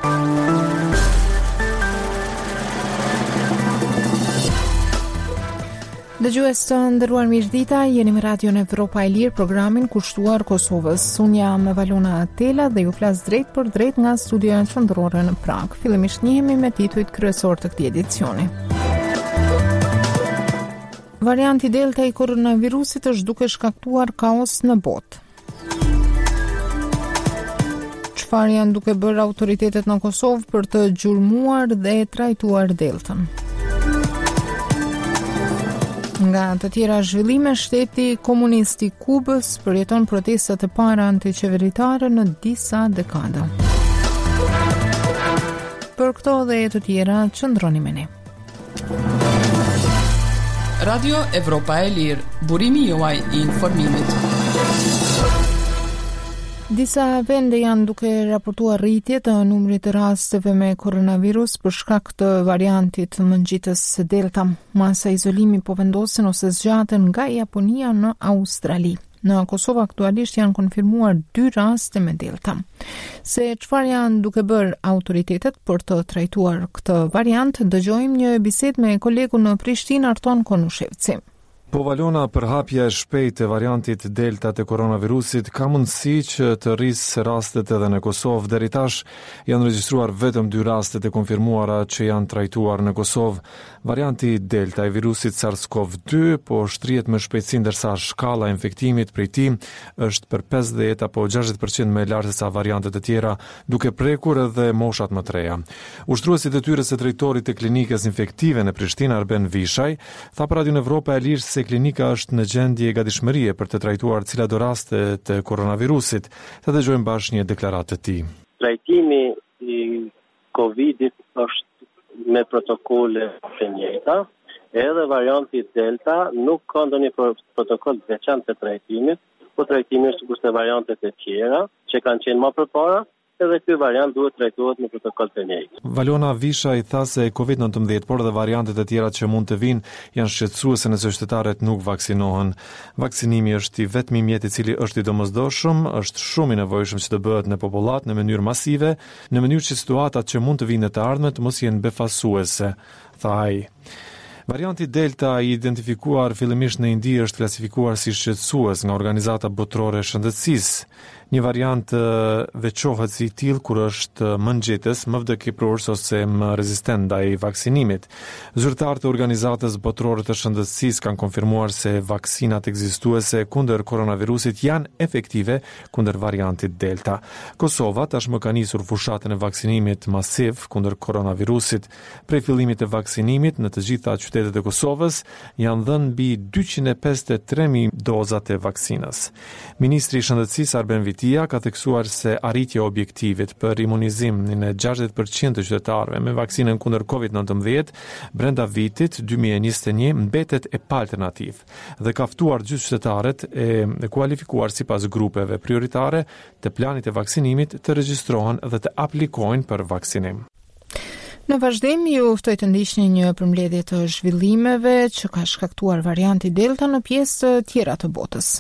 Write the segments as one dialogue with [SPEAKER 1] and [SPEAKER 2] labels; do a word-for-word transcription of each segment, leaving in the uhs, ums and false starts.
[SPEAKER 1] Dëgjues të nderuar mirëdita, jeni me Radion Evropa e Lirë, programin kushtuar Kosovës. Unë jam Valona Tela dhe ju flas drejt për drejt nga studioja qendrore në Prag. Fillimisht njihemi me titujt kryesor të këtij edicioni. Varianti Delta i koronavirusit është duke shkaktuar kaos në botë. Çfarë janë duke bërë autoritetet në Kosovë për të gjurmuar dhe trajtuar Deltën? Nga të tjera zhvillime, shteti komunist i Kubës përjeton protestat e para antiqeveritare në disa dekada. Për këto dhe të tjera, qëndroni me ne.
[SPEAKER 2] Radio Evropa e Lirë, burimi juaj i informimit.
[SPEAKER 1] Disa vende janë duke raportuar rritje të numrit të rasteve me koronavirus për shkak të variantit mëngjitës Delta. Masa izolimi po vendosen ose zgjaten nga Japonia në Australi. Në Kosovë aktualisht janë konfirmuar dy raste me Delta. Se çfarë janë duke bërë autoritetet për të trajtuar këtë variant, dëgjojmë një bisedë me kolegun në Prishtinë, Arton Konushevci.
[SPEAKER 3] Po Valona, përhapja e shpejtë e variantit Delta të koronavirusit ka mundësi që të rrisë rastet edhe në Kosovë. Deri tash janë regjistruar vetëm dy rastet e konfirmuara që janë trajtuar në Kosovë. Varianti Delta e virusit SARS-CoV dy po shtrihet me shpejtësi, ndërsa shkalla e infektimit prej tij është për pesëdhjetë apo gjashtëdhjetë përqind më e lartë se sa variantet e tjera, duke prekur edhe moshat më të reja. Ushtruesi i detyrës së drejtorit të klinikës infektive në Prishtinë, Arben Vishaj, tha për Radion Evropa e Lirë se klinika është në gjendje gatishmërie për të trajtuar cilat do raste të koronavirusit. Të dëgjojmë bashkë një deklaratë të tij.
[SPEAKER 4] Trajtimi i Covidit është me protokole të njëjta, edhe varianti Delta nuk ka ndonjë protokoll të veçantë të trajtimit, po trajtimi është kurse variantet e tjera që kanë qenë më përpara, edhe ky variant duhet trajtohet në protokoll të njëjtë.
[SPEAKER 3] Valona Visha i tha se kovid nineteen, por dhe variantet e tjera që mund të vinë janë shqetësuese nëse qytetarët nuk vaksinohen. Vaksinimi është i vetmi mjet i cili është i domosdoshëm, është shumë i nevojshëm që të bëhet në popullat në mënyrë masive, në mënyrë që situatat që mund të vinë në të ardhmen të mos jenë befasuese, tha ai. Varianti Delta i identifikuar fillimisht në Indi është klasifikuar si shqetësues nga Organizata Botërore e Shëndetësisë. Një variant veçohet si i tillë kur është më nxehtës, më vdekjepror ose më rezistent ndaj vaksinimit. Zyrtarët e Organizatës Botërore të Shëndetësisë kanë konfirmuar se vaksinat ekzistuese kundër koronavirusit janë efektive kundër variantit Delta. Kosova tashmë ka nisur fushatën e vaksinimit masiv kundër koronavirusit. Prej fillimit të vaksinimit në të gjitha qytetet e Kosovës janë dhënë mbi dyqind e pesëdhjetë e tre mijë dozat e vaksinës. Ministri i Shëndetësisë Arben Vishaj ka theksuar se arritja e objektivit për imunizimin e gjashtëdhjetë përqind të qytetarëve me vaksinën kundër kovid nineteen brenda vitit dy mijë e njëzet e një mbetet e paalternativ dhe ka ftuar gjithë qytetarët e kualifikuar sipas grupeve prioritare të planit të vaksinimit të regjistrohen dhe të aplikojnë për vaksinim.
[SPEAKER 1] Në vazhdim, ju ftoj të ndiqni një përmbledhje të zhvillimeve që ka shkaktuar varianti Delta në pjesë të tjera të botës.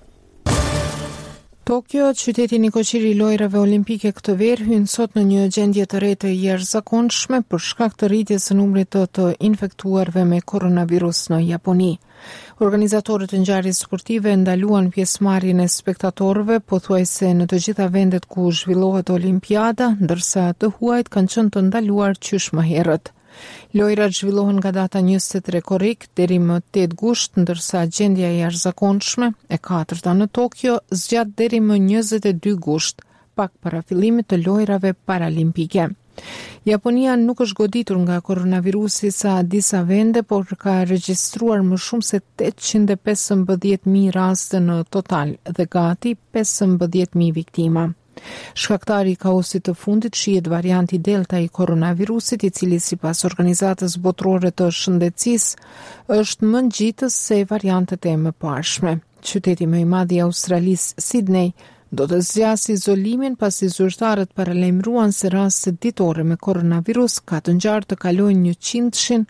[SPEAKER 1] Tokyo, qyteti nikoqiri i lojrave olimpike këtë verë, hyn sot në një gjendje të re të jashtëzakonshme për shkak të rritjes së numrit të, të infektuarve me koronavirus në Japoni. Organizatorët e ngjarjes sportive ndaluan pjesëmarrjen e spektatorëve pothuajse në të gjitha vendet ku zhvillohet olimpiada, ndërsa të huajt kanë qenë të ndaluar qysh më herët. Lojrat zhvillohen nga data njëzet e tre korrik deri më tetë gusht, ndërsa gjendja e jashtëzakonshme e katërta në Tokyo zgjat deri më njëzet e dy gusht, pak para fillimit të lojrave paralimpike. Japonia nuk është goditur nga koronavirusi sa disa vende, por ka regjistruar më shumë se tetëqind e pesëmbëdhjetë mijë raste në total dhe gati pesëmbëdhjetë mijë viktima. Shkaktari i kaosit të fundit shihet varianti Delta i koronavirusit, i cili sipas Organizatës Botërore të Shëndetësisë është më ngjitës se variantet e mëparshme. Qyteti më i madh i Australisë, Sydney, do të zgjasë izolimin pasi zyrtarët paralajmëruan se rastet ditore me koronavirus ka të ngjarë të kalojnë njëqind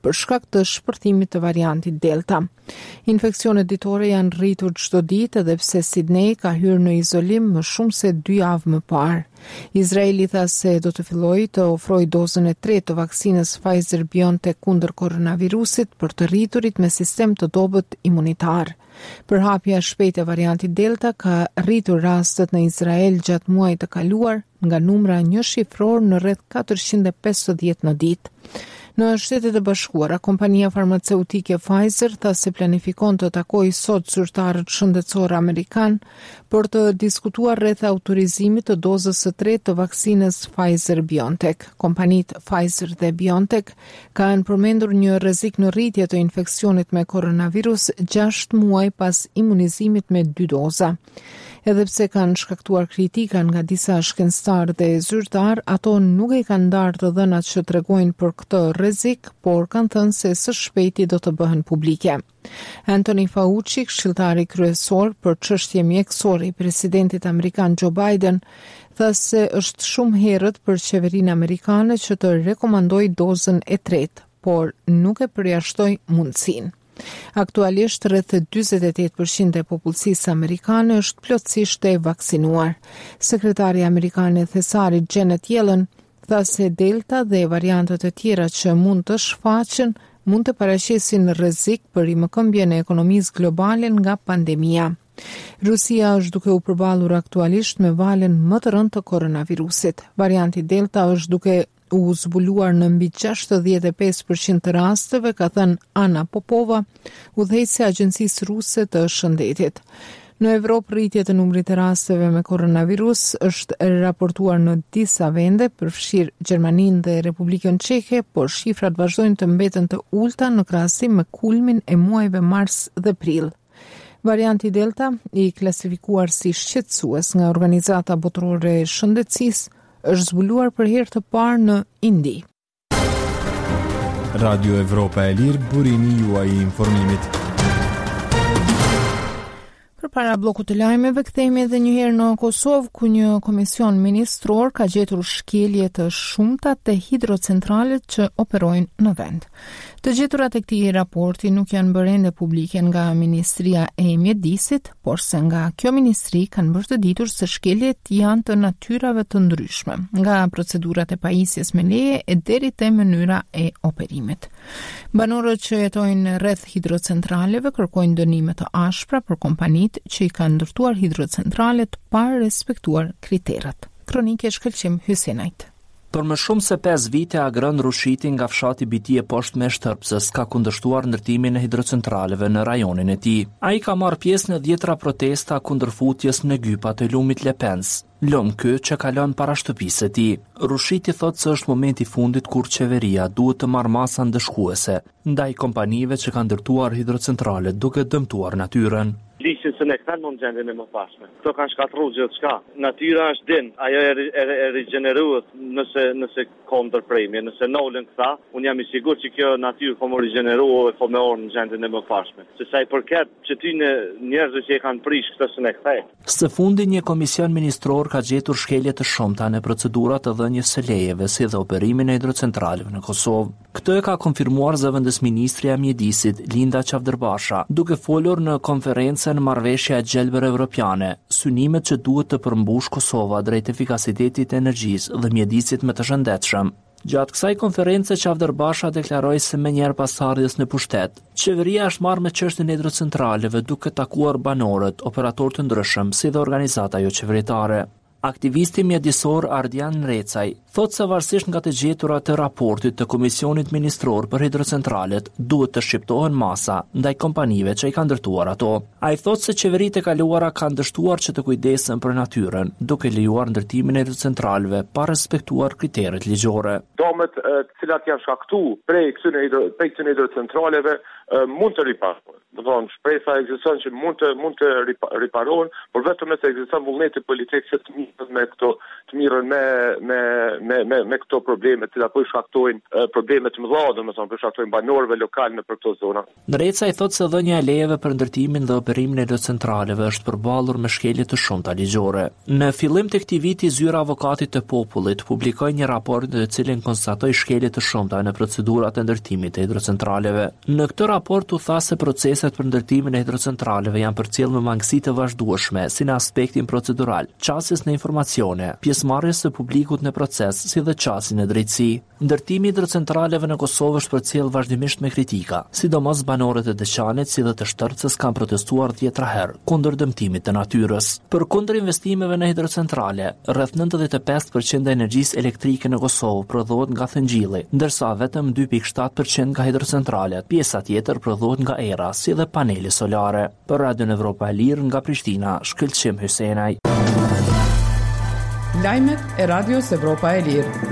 [SPEAKER 1] për shkak të shpërtimit të variantit Delta. Infeksionet ditore janë rritur çdo ditë edhe pse Sydney ka hyrë në izolim më shumë se dy javë më parë. Izraeli tha se do të fillojë të ofrojë dozën e tretë të vaksinës Pfizer-BioNTech kundër koronavirusit për të rriturit me sistem të dobët imunitar. Përhapja e shpejtë e variantit Delta ka rritur rastet në Izrael gjatë muajit të kaluar nga numra një shifror në rreth katërqind e pesëdhjetë në ditë. Në Shtetet e Bashkuara, kompania farmaceutike Pfizer tha se planifikon të takojë sot zyrtarët shëndetësor amerikan për të diskutuar rreth autorizimit të dozës së tretë të vaksinës Pfizer-BioNTech. Kompanitë Pfizer dhe BioNTech kanë përmendur një rrezik në rritje të infeksionit me koronavirus gjashtë muaj pas imunizimit me dy doza. Edhe pse kanë shkaktuar kritika nga disa shkencëtarë dhe zyrtar, ato nuk e kanë ndarë të dhënat që tregojnë për këtë rrezik, por kanë thënë se së shpejti do të bëhen publike. Anthony Fauci, këshilltari kryesor për çështje mjekësore i presidentit amerikan Joe Biden, tha se është shumë herët për qeverinë amerikane që të rekomandojë dozën e tretë, por nuk e përjashtoi mundësinë. Aktualisht rreth dyzet e tetë përqind e popullsisë amerikane është plotësisht e vaksinuar. Sekretari amerikane thesarit Janet Yellen tha se Delta dhe variantet e tjera që mund të shfaqen mund të paraqesin rrezik për rimëkëmbjen e ekonomisë globale nga pandemia. Rusia është duke u përballur aktualisht me valën më të rëndë të koronavirusit. Varianti Delta është duke u zbuluar në mbi gjashtëdhjetë e pesë përqind të rasteve, ka thënë Ana Popova, udhëheqëse e Agjencisë Ruse të Shëndetit. Në Evropë, rritja e numrit të rasteve me koronavirus është raportuar në disa vende, përfshirë Gjermaninë dhe Republikën Çeke, por shifrat vazhdojnë të mbeten të ulta në krahasim me kulmin e muajve mars dhe prill. Varianti Delta, i klasifikuar si shqetësues nga Organizata Botërore e Shëndetësisë, është zbuluar për herë të parë në Indi.
[SPEAKER 5] Radio Evropa e Lirë, burimi juaj i informimit.
[SPEAKER 1] Përpara bllokut të lajmeve, kthehemi edhe një herë në Kosovë, ku një komision ministror ka gjetur shkelje të shumta të hidrocentralet që operojnë në vend. Të gjeturat e këtij raporti nuk janë bërë ende publike nga Ministria e Mjedisit, por se nga kjo ministri kanë bërë të ditur se shkeljet janë të natyrave të ndryshme, nga procedurat e pajisjes me leje e deri te mënyra e operimit. Banorët që jetojnë rreth hidrocentraleve kërkojnë dënime të ashpra për kompanitë që i kanë ndërtuar hidrocentralet pa respektuar kriteret. Kronike shkëlqim Hysenajt.
[SPEAKER 6] Për më shumë se pesë vite Agrën Rushiti nga fshati Bitije poshtë me Shtërpsës ka kundërshtuar ndërtimin e hidrocentraleve në rajonin e tij. Ai ka marrë pjesë në dhjetra protesta kundër futjes në gypa të lumit Lepens, lum ky që ka lënë para shtëpisë së tij. Rushiti thotë se është momenti i fundit kur qeveria duhet të marrë masa ndëshkuese ndaj kompanive që kanë ndërtuar hidrocentrale duke dëmtuar natyrën.
[SPEAKER 7] Lishin se ne këta në gjendjen e më pashme. Këto kanë shkatërruar gjithë shka. Natyra është din, ajo e, e, e rigeneruat nëse, nëse ka ndërpremje, nëse nolën këta, unë jam i sigur që kjo natyrë po më rigeneruar e po me orë në gjendjen e më pashme. Se sa i përket që ty në njerëzve që e kanë prish këtë së ne këta.
[SPEAKER 6] Së fundi një komision ministror ka gjetur shkelje të shumta në procedurat të dhënies së lejeve si dhe operimin e hidrocentraleve në Kosovë. Këtë e ka konfirmuar zëvendësministri e Mjedisit Linda Qavderbasha, duke folur në konferencë në marrëveshja e gjelbër evropiane, synimet që duhet të përmbush Kosova drejt efikasitetit të energjisë dhe mjedisit më të shëndetshëm. Gjatë kësaj konference Qavderbasha deklaroi se menjëherë pas ardhjes në pushtet, qeveria është marrë me çështjen e hidrocentraleve duke takuar banorët, operatorë të ndryshëm si dhe organizata jo qeveritare. Aktivisti mjedisor Ardian Recaj thotë se varësisht nga të gjeturat të raportit të Komisionit Ministror për Hidrocentralet, duhet të shqiptohen masa ndaj kompanive që i kanë ndërtuar ato. Ai thotë se qeveritë e kaluara kanë dështuar që të kujdesen për natyrën, duke lejuar ndërtimin e hidrocentraleve pa respektuar kriteret ligjore.
[SPEAKER 8] Domet të cilat janë shkaktuar prej këtyre hidrocentraleve mund të riparohen. Do të thonë, shpresa ekziston që mund të mund të riparohen, por vetëm nëse ekziston vullneti politik që të mirët me këto të smirën me me me me, me këto probleme të apo shkaktojnë probleme të mëdha, domethënë për shkaktojnë banorëve lokal në për këto zona.
[SPEAKER 6] Ndreca i thotë se dhënia e lejeve për ndërtimin dhe operimin e hidrocentraleve është përballur me shkelje të shumta ligjore. Në fillim të këtij viti zyra e avokatit të popullit publikoi një raport në të cilin konstatoi shkelje të shumta në procedurat e ndërtimit të hidrocentraleve. Në këtë raport u tha se proceset për ndërtimin e hidrocentraleve janë përcjellë me mangësi të vazhdueshme si në aspektin procedural, qasjes në informacione, pjesëmarrjes së publikut në proces, si dhe qasjen e drejtësi. Ndërtimi i hidrocentraleve në Kosovë është përcjellë vazhdimisht me kritika, sidomos banorët e Deçanit si dhe të Shtërcës kanë protestuar dhjetra herë kundër dëmtimit të natyrës. Përkundër investimeve në hidrocentrale, rreth nëntëdhjetë e pesë përqind e energjisë elektrike në Kosovë prodhohet nga thëngjilli, ndërsa vetëm dy pikë shtatë përqind nga hidrocentralet, pjesa tjetër prodhohet nga era, si dhe panele solare. Për Radio Evropa e Lirë nga Prishtina, Shkëlqim Hysenaj.
[SPEAKER 2] Lajmet e Radios Evropa e Lirë.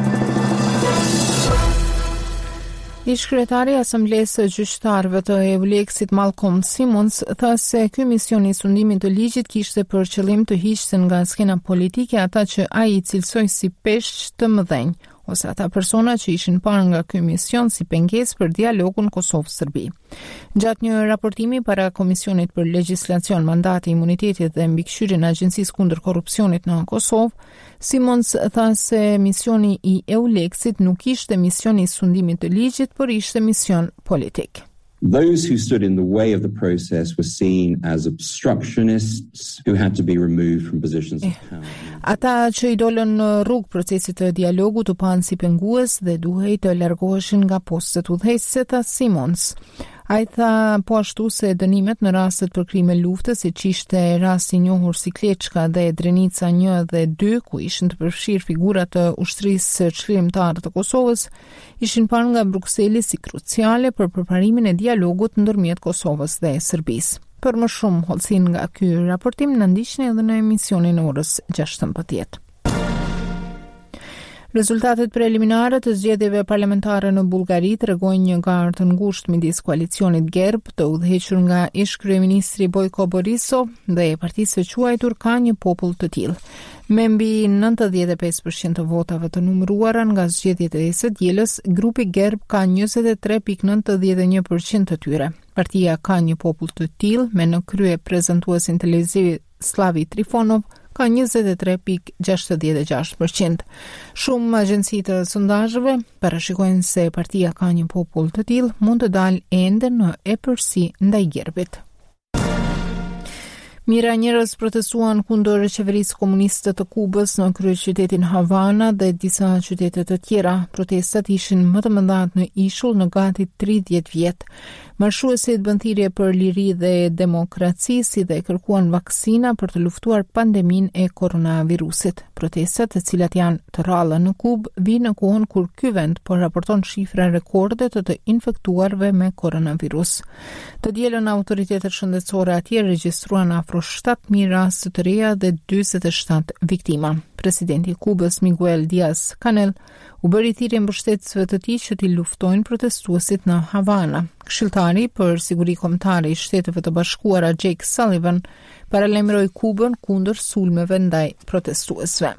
[SPEAKER 1] Ish-kryetari i Asamblesë së Gjyqtarëve të Euleksit Malcolm Simons tha se ky mision i sundimit të ligjit kishte për qëllim të hiqte nga skena politike ata që ai i cilsoi si peshq të mëdhenj, ose ata persona që ishin parë nga ky mision si pengesë për dialogun Kosovë-Serbi. Gjatë një raportimi para Komisionit për Legjislacion, Mandati, Imunitetit dhe Mbikëqyrjen e Agjencisë kundër Korrupsionit në Kosovë, Simons tha se misioni i Euleksit nuk ishte misioni i sundimit të ligjit, por ishte mision politik.
[SPEAKER 9] Those who stood in the way of the process were seen as obstructionists who had to be removed from positions of power.
[SPEAKER 1] Ata që i dolën në rrugë procesit të dialogut u panë si pengues dhe duhej të largoheshin nga postet udhëheqëse, tha Simons. Ai tha po ashtu se dënimet në rastet për krime lufte, siç ishte rasti i njohur si Kleçka dhe Drenica një dhe dy, ku ishin të përfshirë figura të ushtrisë çlirimtare të Kosovës, ishin parë nga Brukseli si kruciale për përparimin e dialogut ndërmjet Kosovës dhe Serbisë. Për më shumë hollësin nga ky raportim në ndiqni edhe në emisionin e orës gjashtëmbëdhjetë. Rezultatet preliminare të zgjedhjeve parlamentare në Bullgari tregojnë një garë të ngushtë midis koalicionit Gerb, të udhëhequr nga ish kryeministri Bojko Borisov dhe e partisë së quajtur Ka një popull të tillë. Me mbi nëntëdhjetë e pesë përqind të votave të numëruara nga zgjedhjet e së dielës, grupi Gerb ka njëzet e tre pikë nëntëdhjetë e një përqind të tyre. Partia Ka një popull të tillë, me në krye prezantuesin televiziv Slavi Trifonov, ka njëzet e tre pikë gjashtëdhjetë e gjashtë përqind. Shumë agjenci të sondazheve parashikojnë se partia Ka një popull të tillë mund të dalë ende në epërsi ndaj Gerbit. Mira njerëz protestuan kundër qeverisë komuniste të Kubës në kryeqytetin Havana dhe disa qytete të tjera. Protestat ishin më të mëdha në ishull në gati tridhjetë vjet. Marshuesit bën thirrje për liri dhe demokraci, si dhe kërkuan vaksina për të luftuar pandeminë e koronavirusit. Protestat, të cilat janë të rralla në Kubë, vijnë në kohën kur ky vend po raporton shifra rekorde të të infektuarve me koronavirus. Të dielën autoritetet shëndetësore atje regjistruan afro shtatë mijë raste të reja dhe dyzet e shtatë viktima. Presidenti i Kubës Miguel Diaz-Canel u bëri thirrje mbështetësve të tij që t'i luftojnë protestuesit në Havana. Këshilltari për siguri kombëtare i Shteteve të Bashkuara Jake Sullivan paralajmëroi Kubën kundër sulmeve ndaj protestuesve.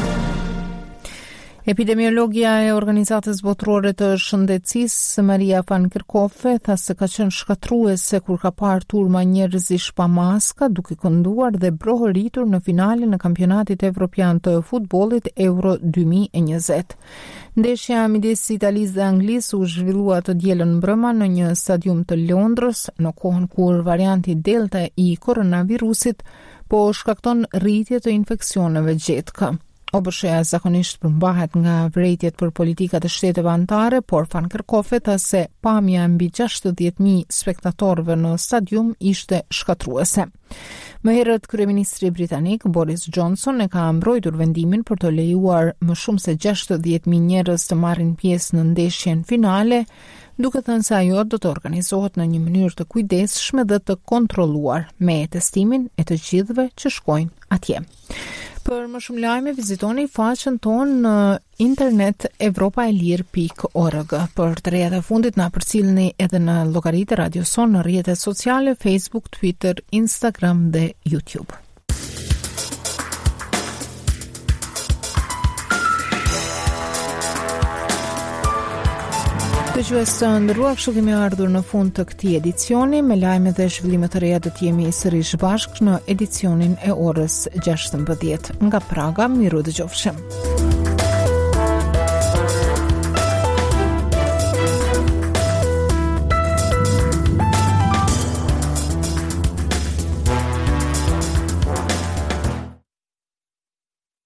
[SPEAKER 1] Epidemiologja e Organizatës Botërore të Shëndetësisë Maria van Kerkhove tha se ka qenë shkatruese kur ka parë turma njerëzish pa maska duke kënduar dhe brohëritur në finalen e kampionatit evropian të futbollit Euro dy mijë e njëzet. Ndeshja midis Italisë dhe Anglisë u zhvillua të dielën mbrëma në një stadium të Londrës, në kohën kur varianti Delta i koronavirusit po shkakton rritje të infeksioneve gjetke. O B S H-ja zakonisht përmbahet nga vërejtjet për politikat e shteteve anëtare, por van Kerkhove tha se pamja mbi gjashtëdhjetë mijë spektatorëve në stadium ishte shkatruese. Më herët kryeministri britanik Boris Johnson e ka mbrojtur vendimin për të lejuar më shumë se gjashtëdhjetë mijë njerëz të marrin pjesë në ndeshjen finale, duke thënë se ajo do të organizohet në një mënyrë të kujdesshme dhe të kontrolluar, me testimin e të gjithëve që shkojnë atje. Për më shumë lajme, vizitoni faqen tonë në internet evropaelir pikë org. Për të rejat e fundit na përcjellni edhe në llogaritë Radio Son në rrjetet sociale, Facebook, Twitter, Instagram dhe YouTube. dëgjues të nderuar, kështu kemi ardhur në fund të këtij edicioni. Me lajme dhe zhvillime të reja do të jemi sërish bashkë në edicionin e orës gjashtëmbëdhjetë. Nga Praga, miru dëgjofshim.